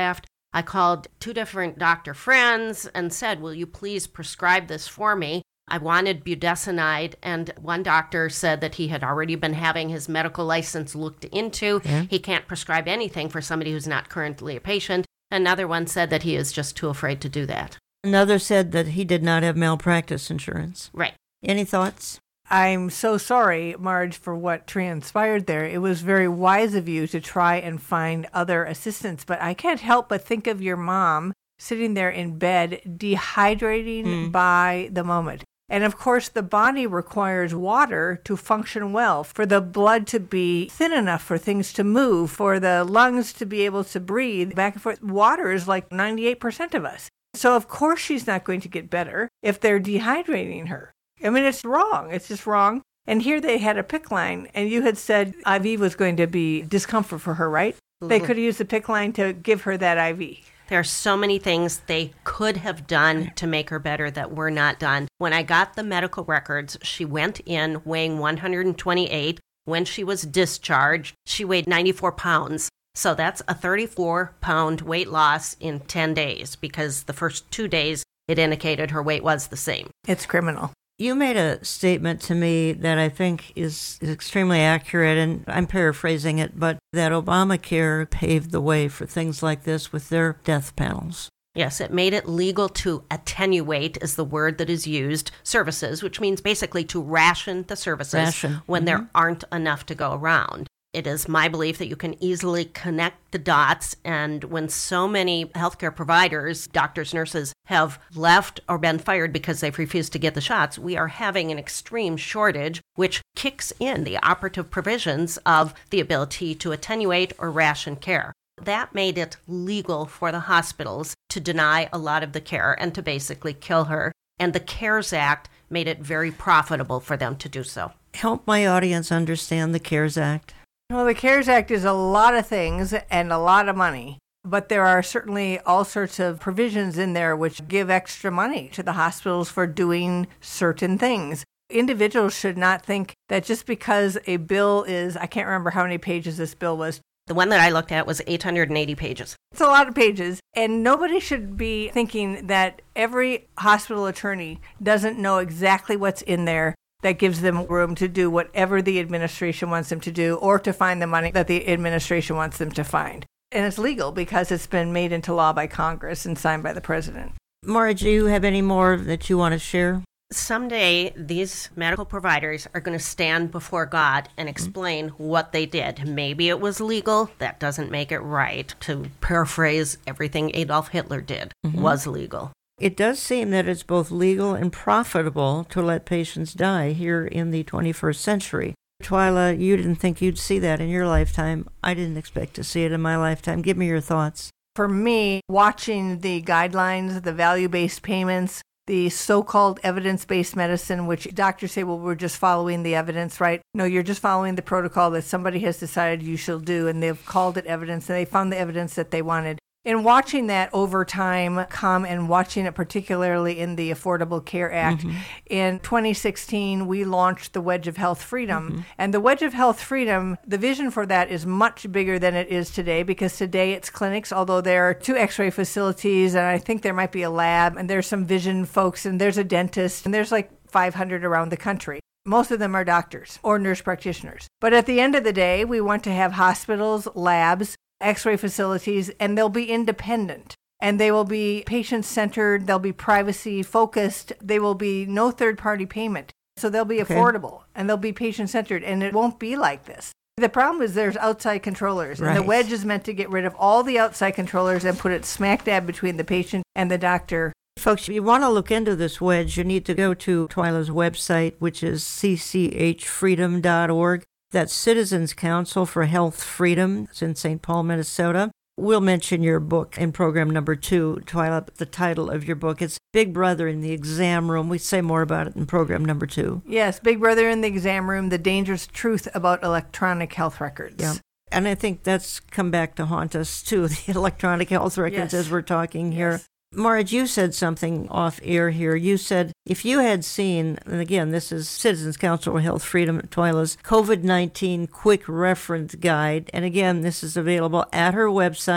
I called two different doctor friends and said, will you please prescribe this for me? I wanted budesonide, and one doctor said that he had already been having his medical license looked into. Yeah. He can't prescribe anything for somebody who's not currently a patient. Another one said that he is just too afraid to do that. Another said that he did not have malpractice insurance. Right. Any thoughts? I'm so sorry, Marge, for what transpired there. It was very wise of you to try and find other assistance, but I can't help but think of your mom sitting there in bed, dehydrating mm. by the moment. And of course, the body requires water to function well, for the blood to be thin enough for things to move, for the lungs to be able to breathe back and forth. Water is like ninety-eight percent of us. So of course she's not going to get better if they're dehydrating her. I mean, it's wrong. It's just wrong. And here they had a P I C C line, and you had said I V was going to be discomfort for her, right? Mm-hmm. They could have used the P I C C line to give her that I V. There are so many things they could have done to make her better that were not done. When I got the medical records, she went in weighing one hundred twenty-eight. When she was discharged, she weighed ninety-four pounds. So that's a thirty-four pound weight loss in ten days, because the first two days it indicated her weight was the same. It's criminal. You made a statement to me that I think is, is extremely accurate, and I'm paraphrasing it, but that Obamacare paved the way for things like this with their death panels. Yes, it made it legal to attenuate, is the word that is used, services, which means basically to ration the services ration. when mm-hmm. there aren't enough to go around. It is my belief that you can easily connect the dots, and when so many healthcare providers, doctors, nurses, have left or been fired because they've refused to get the shots, we are having an extreme shortage, which kicks in the operative provisions of the ability to attenuate or ration care. That made it legal for the hospitals to deny a lot of the care and to basically kill her. And the CARES Act made it very profitable for them to do so. Help my audience understand the CARES Act. Well, the CARES Act is a lot of things and a lot of money, but there are certainly all sorts of provisions in there which give extra money to the hospitals for doing certain things. Individuals should not think that just because a bill is, I can't remember how many pages this bill was. The one that I looked at was eight hundred eighty pages. It's a lot of pages, and nobody should be thinking that every hospital attorney doesn't know exactly what's in there that gives them room to do whatever the administration wants them to do, or to find the money that the administration wants them to find. And it's legal because it's been made into law by Congress and signed by the president. Maura, do you have any more that you want to share? Someday, these medical providers are going to stand before God and explain mm-hmm. what they did. Maybe it was legal. That doesn't make it right. To paraphrase, everything Adolf Hitler did mm-hmm. was legal. It does seem that it's both legal and profitable to let patients die here in the twenty-first century. Twyla, you didn't think you'd see that in your lifetime. I didn't expect to see it in my lifetime. Give me your thoughts. For me, watching the guidelines, the value-based payments, the so-called evidence-based medicine, which doctors say, well, we're just following the evidence, right? No, you're just following the protocol that somebody has decided you shall do, and they've called it evidence, and they found the evidence that they wanted. And watching that over time come, and watching it particularly in the Affordable Care Act, mm-hmm. in twenty sixteen, we launched the Wedge of Health Freedom. Mm-hmm. And the Wedge of Health Freedom, the vision for that is much bigger than it is today, because today it's clinics, although there are two x-ray facilities, and I think there might be a lab, and there's some vision folks, and there's a dentist, and there's like five hundred around the country. Most of them are doctors or nurse practitioners. But at the end of the day, we want to have hospitals, labs, x-ray facilities, and they'll be independent, and they will be patient-centered, they'll be privacy-focused, they will be no third-party payment. So they'll be okay. affordable, and they'll be patient-centered, and it won't be like this. The problem is there's outside controllers, right. and the wedge is meant to get rid of all the outside controllers and put it smack dab between the patient and the doctor. Folks, if you want to look into this wedge, you need to go to Twyla's website, which is c c h freedom dot org. That's Citizens Council for Health Freedom. It's in Saint Paul, Minnesota. We'll mention your book in program number two, Twyla, the title of your book. It's Big Brother in the Exam Room. We say more about it in program number two. Yes, Big Brother in the Exam Room, the dangerous truth about electronic health records. Yeah. And I think that's come back to haunt us, too, the electronic health records, yes. as we're talking here. Yes. Marge, you said something off air here. You said if you had seen, and again, this is Citizens Council for Health Freedom, Twyla's COVID nineteen Quick Reference Guide, and again, this is available at her website,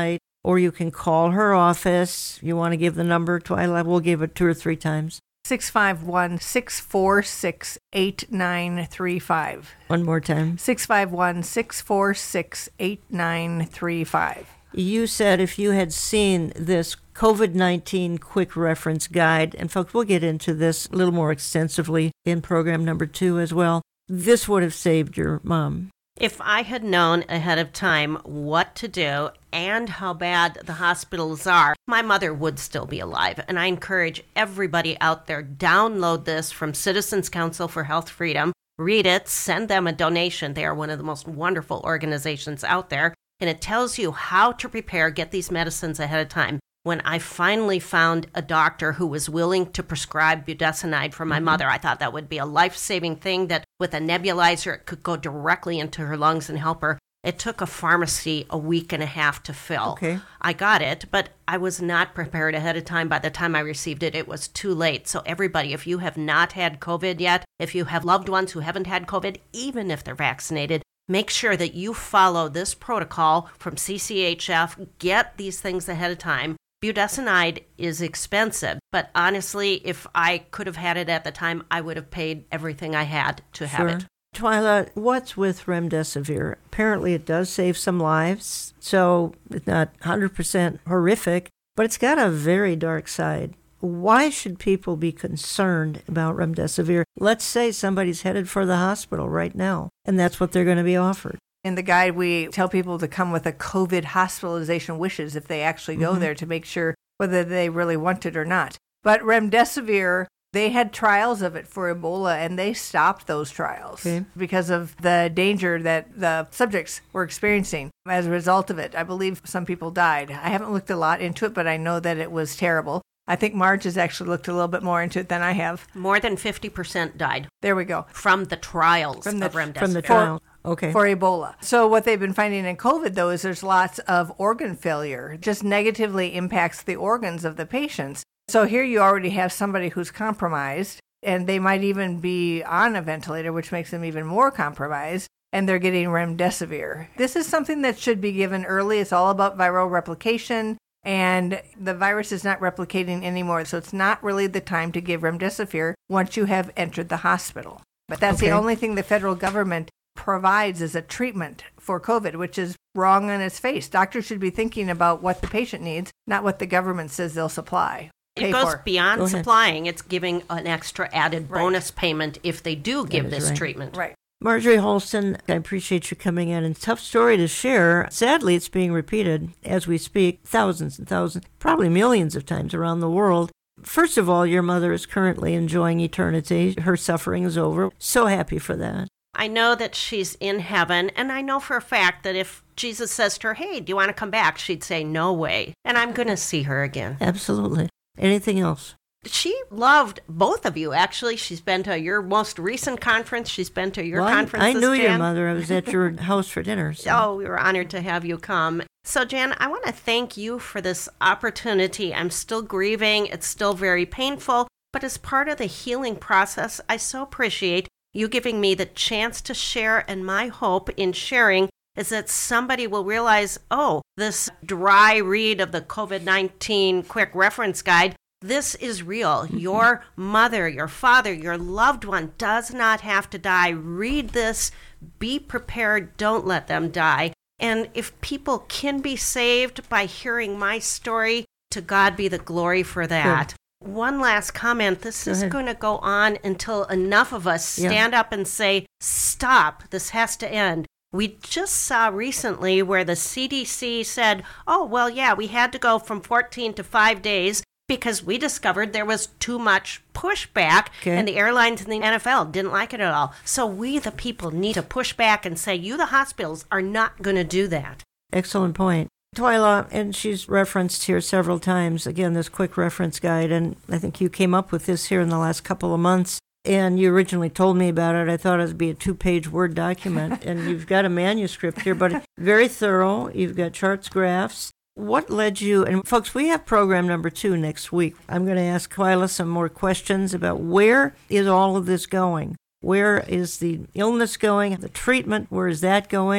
or you can call her office. You want to give the number, Twyla? We'll give it two or three times. six five one, six four six, eight nine three five. One more time. six five one, six four six, eight nine three five. You said if you had seen this COVID nineteen quick reference guide, and folks, we'll get into this a little more extensively in program number two as well, this would have saved your mom. If I had known ahead of time what to do and how bad the hospitals are, my mother would still be alive. And I encourage everybody out there, download this from Citizens Council for Health Freedom. Read it, send them a donation. They are one of the most wonderful organizations out there. And it tells you how to prepare, get these medicines ahead of time. When I finally found a doctor who was willing to prescribe budesonide for my mm-hmm. mother, I thought that would be a life-saving thing, that with a nebulizer, it could go directly into her lungs and help her. It took a pharmacy a week and a half to fill. Okay. I got it, but I was not prepared ahead of time. By the time I received it, it was too late. So everybody, if you have not had COVID yet, if you have loved ones who haven't had COVID, even if they're vaccinated, make sure that you follow this protocol from C C H F. Get these things ahead of time. Budesonide is expensive, but honestly, if I could have had it at the time, I would have paid everything I had to Sure. have it. Twyla, what's with remdesivir? Apparently it does save some lives, so it's not one hundred percent horrific, but it's got a very dark side. Why should people be concerned about remdesivir? Let's say somebody's headed for the hospital right now, and that's what they're going to be offered. In the guide, we tell people to come with a COVID hospitalization wishes if they actually go mm-hmm. there, to make sure whether they really want it or not. But remdesivir, they had trials of it for Ebola, and they stopped those trials okay. because of the danger that the subjects were experiencing as a result of it. I believe some people died. I haven't looked a lot into it, but I know that it was terrible. I think Marge has actually looked a little bit more into it than I have. More than fifty percent died. There we go. From the trials from the, of remdesivir. From the trial. Okay. For Ebola. So what they've been finding in COVID, though, is there's lots of organ failure. It just negatively impacts the organs of the patients. So here you already have somebody who's compromised, and they might even be on a ventilator, which makes them even more compromised, and they're getting remdesivir. This is something that should be given early. It's all about viral replication, and the virus is not replicating anymore. So it's not really the time to give remdesivir once you have entered the hospital. But that's okay. The only thing the federal government provides as a treatment for COVID, which is wrong on its face. Doctors should be thinking about what the patient needs, not what the government says they'll supply. It goes for. beyond Go supplying. It's giving an extra added right. bonus payment if they do give this right. treatment. Right. Marjorie Holston, I appreciate you coming in. And tough story to share. Sadly, it's being repeated as we speak, thousands and thousands, probably millions of times around the world. First of all, your mother is currently enjoying eternity. Her suffering is over. So happy for that. I know that she's in heaven, and I know for a fact that if Jesus says to her, hey, do you want to come back? She'd say, no way. And I'm going to see her again. Absolutely. Anything else? She loved both of you, actually. She's been to your most recent conference. She's been to your well, conferences, I knew Jan. your mother. I was at your house for dinner. So. Oh, we were honored to have you come. So, Jan, I want to thank you for this opportunity. I'm still grieving. It's still very painful. But as part of the healing process, I so appreciate you giving me the chance to share, and my hope in sharing is that somebody will realize, oh, this dry read of the COVID nineteen quick reference guide, this is real. Your mother, your father, your loved one does not have to die. Read this, be prepared, don't let them die. And if people can be saved by hearing my story, to God be the glory for that. Good. One last comment. This is going to go on until enough of us stand yeah. up and say, stop, this has to end. We just saw recently where the C D C said, oh, well, yeah, we had to go from fourteen to five days because we discovered there was too much pushback, okay. and the airlines and the N F L didn't like it at all. So we, the people, need to push back and say, you, the hospitals, are not going to do that. Excellent point. Twyla, and she's referenced here several times, again, this quick reference guide, and I think you came up with this here in the last couple of months, and you originally told me about it. I thought it would be a two-page Word document, and you've got a manuscript here, but very thorough. You've got charts, graphs. What led you, and folks, we have program number two next week. I'm going to ask Twyla some more questions about where is all of this going? Where is the illness going? The treatment, where is that going?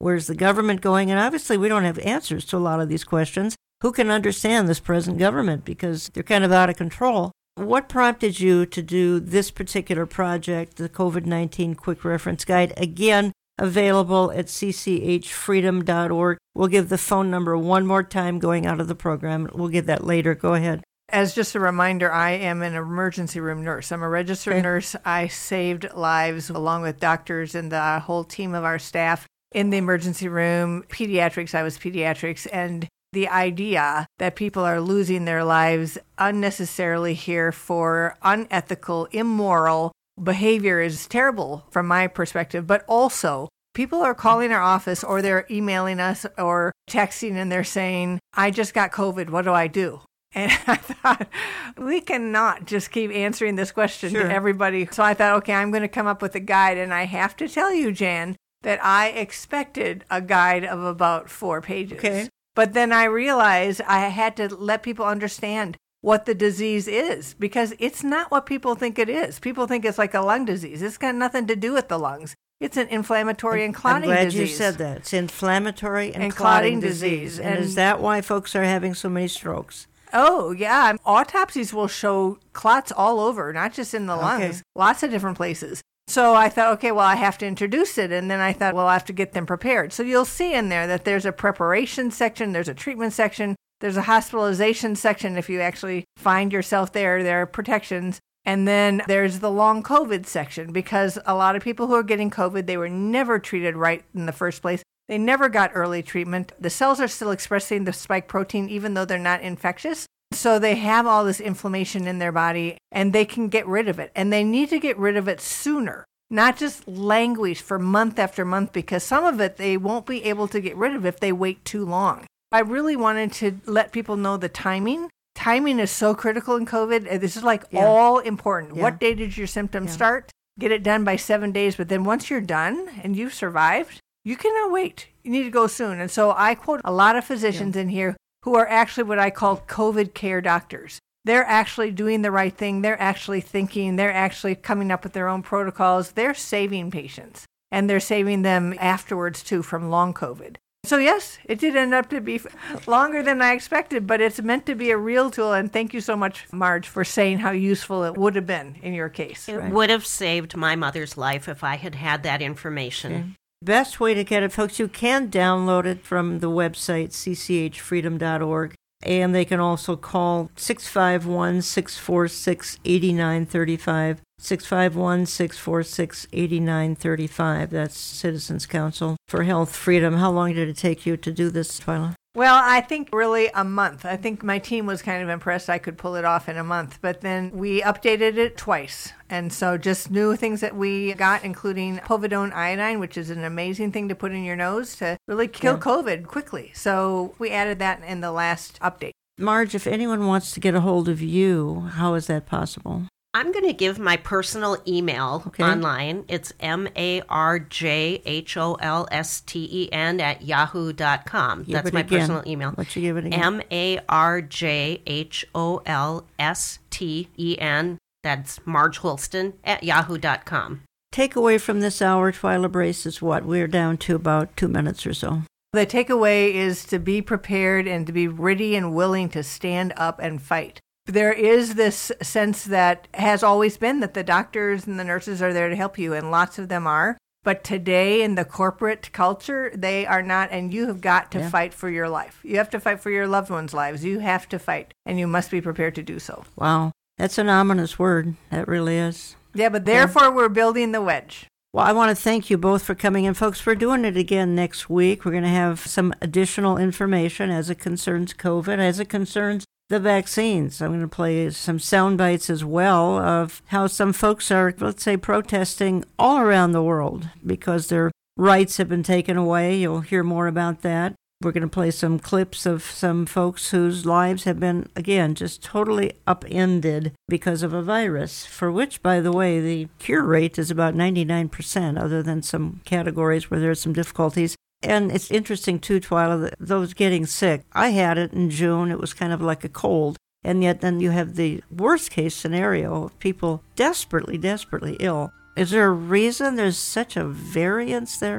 Where's the government going? And obviously we don't have answers to a lot of these questions. Who can understand this present government? Because they're kind of out of control. What prompted you to do this particular project, the COVID nineteen Quick Reference Guide? Again, available at c c h freedom dot org. We'll give the phone number one more time going out of the program. We'll get that later. Go ahead. As just a reminder, I am an emergency room nurse. I'm a registered okay. nurse. I saved lives along with doctors and the whole team of our staff in the emergency room. Pediatrics, I was pediatrics. And the idea that people are losing their lives unnecessarily here for unethical, immoral behavior is terrible from my perspective. But also, people are calling our office or they're emailing us or texting and they're saying, I just got COVID. What do I do? And I thought, we cannot just keep answering this question sure. to everybody. So I thought, okay, I'm going to come up with a guide. And I have to tell you, Jan, that I expected a guide of about four pages. Okay. But then I realized I had to let people understand what the disease is, because it's not what people think it is. People think it's like a lung disease. It's got nothing to do with the lungs. It's an inflammatory and clotting disease. I'm glad disease. you said that. It's inflammatory and, and clotting, clotting disease. disease. And, and is that why folks are having so many strokes? Oh, yeah. Autopsies will show clots all over, not just in the lungs, okay. lots of different places. So I thought, okay, well, I have to introduce it. And then I thought, well, I have to get them prepared. So you'll see in there that there's a preparation section, there's a treatment section, there's a hospitalization section if you actually find yourself there. There are protections. And then there's the long COVID section, because a lot of people who are getting COVID, they were never treated right in the first place. They never got early treatment. The cells are still expressing the spike protein, even though they're not infectious. So they have all this inflammation in their body, and they can get rid of it. And they need to get rid of it sooner, not just languish for month after month, because some of it they won't be able to get rid of if they wait too long. I really wanted to let people know the timing. Timing is so critical in COVID. This is like yeah. all important. Yeah. What day did your symptoms yeah. start? Get it done by seven days. But then once you're done and you've survived, you cannot wait. You need to go soon. And so I quote a lot of physicians yeah. in here who are actually what I call COVID care doctors. They're actually doing the right thing. They're actually thinking. They're actually coming up with their own protocols. They're saving patients. And they're saving them afterwards, too, from long COVID. So, yes, it did end up to be longer than I expected, but it's meant to be a real tool. And thank you so much, Marge, for saying how useful it would have been in your case. It right. would have saved my mother's life if I had had that information. Okay. Best way to get it, folks, you can download it from the website, c c h freedom dot org. And they can also call six five one, six four six, eight nine three five, six five one, six four six, eight nine three five. That's Citizens Council for Health Freedom. How long did it take you to do this, Twyla? Well, I think really a month. I think my team was kind of impressed I could pull it off in a month. But then we updated it twice. And so just new things that we got, including povidone iodine, which is an amazing thing to put in your nose to really kill yeah. COVID quickly. So we added that in the last update. Marge, if anyone wants to get a hold of you, how is that possible? I'm going to give my personal email okay. online. It's M A R J H O L S T E N at yahoo dot com. Give That's my again. personal email. What's you give it again? M A R J H O L S T E N. That's Marge Holston at yahoo dot com. Takeaway from this hour, Twyla Brace, is what? We're down to about two minutes or so. The takeaway is to be prepared and to be ready and willing to stand up and fight. There is this sense that has always been that the doctors and the nurses are there to help you, and lots of them are. But today in the corporate culture, they are not, and you have got to yeah. fight for your life. You have to fight for your loved ones' lives. You have to fight, and you must be prepared to do so. Wow. That's an ominous word. That really is. Yeah, but therefore yeah. we're building the wedge. Well, I want to thank you both for coming in. Folks, we're doing it again next week. We're going to have some additional information as it concerns COVID, as it concerns the vaccines. I'm going to play some sound bites as well of how some folks are, let's say, protesting all around the world because their rights have been taken away. You'll hear more about that. We're going to play some clips of some folks whose lives have been, again, just totally upended because of a virus, for which, by the way, the cure rate is about ninety-nine percent, other than some categories where there are some difficulties. And it's interesting, too, Twyla, that those getting sick. I had it in June. It was kind of like a cold. And yet then you have the worst-case scenario of people desperately, desperately ill. Is there a reason there's such a variance there?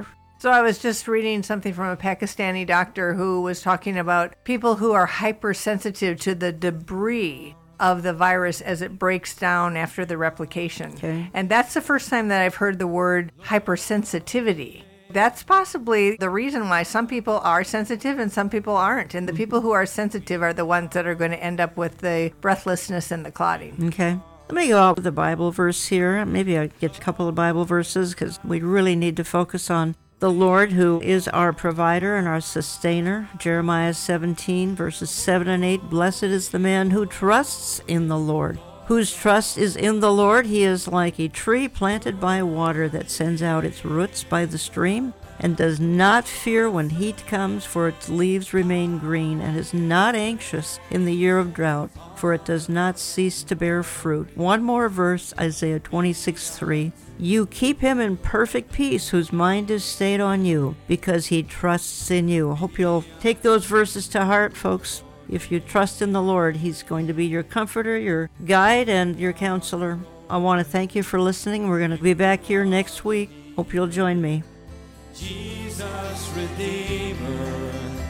So I was just reading something from a Pakistani doctor who was talking about people who are hypersensitive to the debris of the virus as it breaks down after the replication. Okay. And that's the first time that I've heard the word hypersensitivity. That's possibly the reason why some people are sensitive and some people aren't. And the people who are sensitive are the ones that are going to end up with the breathlessness and the clotting. Okay. Let me go out with a Bible verse here. Maybe I'll get a couple of Bible verses because we really need to focus on the Lord, who is our provider and our sustainer. Jeremiah seventeen, verses seven and eight. Blessed is the man who trusts in the Lord. Whose trust is in the Lord, he is like a tree planted by water that sends out its roots by the stream and does not fear when heat comes, for its leaves remain green, and is not anxious in the year of drought, for it does not cease to bear fruit. One more verse, Isaiah twenty-six three. You keep him in perfect peace, whose mind is stayed on you, because he trusts in you. I hope you'll take those verses to heart, folks. If you trust in the Lord, he's going to be your comforter, your guide, and your counselor. I want to thank you for listening. We're going to be back here next week. Hope you'll join me. Jesus, Redeemer,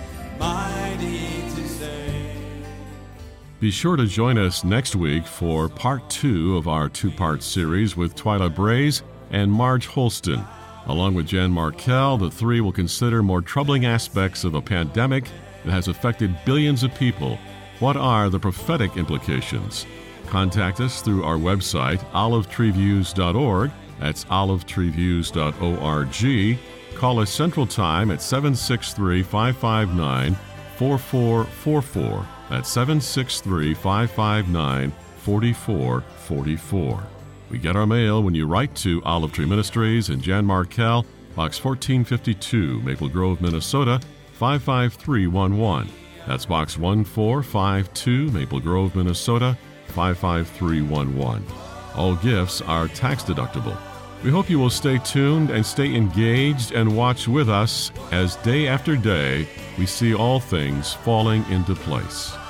mighty to save. Be sure to join us next week for part two of our two-part series with Twyla Braze and Marge Holston. Along with Jan Markell, the three will consider more troubling aspects of a pandemic that has affected billions of people. What are the prophetic implications? Contact us through our website, olive tree views dot org. That's olive tree views dot org. Call us Central Time at seven six three, five five nine, four four four four. That's seven six three, five five nine, four four four four. We get our mail when you write to Olive Tree Ministries and Jan Markell, Box fourteen fifty-two, Maple Grove, Minnesota, five five three one one. That's Box one four five two, Maple Grove, Minnesota, five five three one one. All gifts are tax deductible. We hope you will stay tuned and stay engaged and watch with us as day after day we see all things falling into place.